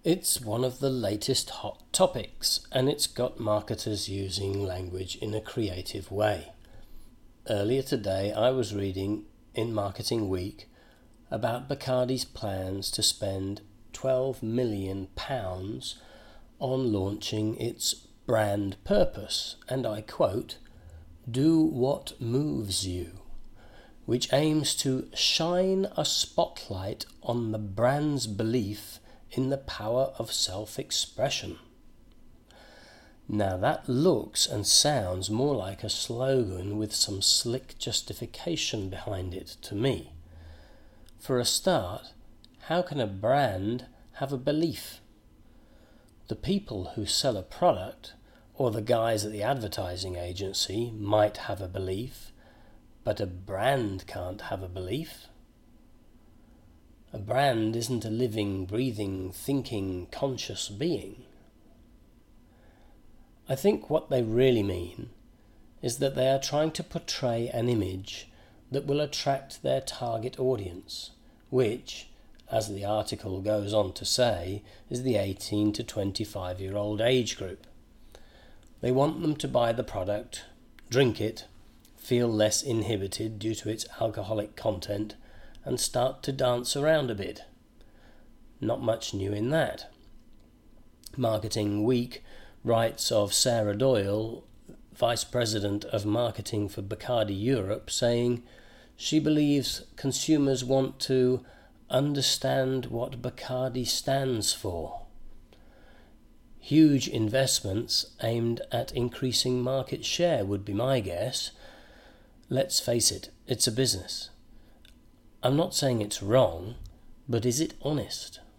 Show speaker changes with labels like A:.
A: It's one of the latest hot topics, and it's got marketers using language in a creative way. Earlier today, I was reading in Marketing Week about Bacardi's plans to spend £12 million on launching its brand purpose, and I quote, "Do what moves you," which aims to shine a spotlight on the brand's belief in the power of self-expression. Now that looks and sounds more like a slogan with some slick justification behind it to me. For a start, how can a brand have a belief? The people who sell a product, or the guys at the advertising agency, might have a belief, but a brand can't have a belief. A brand isn't a living, breathing, thinking, conscious being. I think what they really mean is that they are trying to portray an image that will attract their target audience, which, as the article goes on to say, is the 18 to 25-year-old age group. They want them to buy the product, drink it, feel less inhibited due to its alcoholic content, and start to dance around a bit. Not much new in that. Marketing Week writes of Sarah Doyle, Vice President of Marketing for Bacardi Europe, saying she believes consumers want to understand what Bacardi stands for. Huge investments aimed at increasing market share would be my guess. Let's face it, it's a business. I'm not saying it's wrong, but is it honest?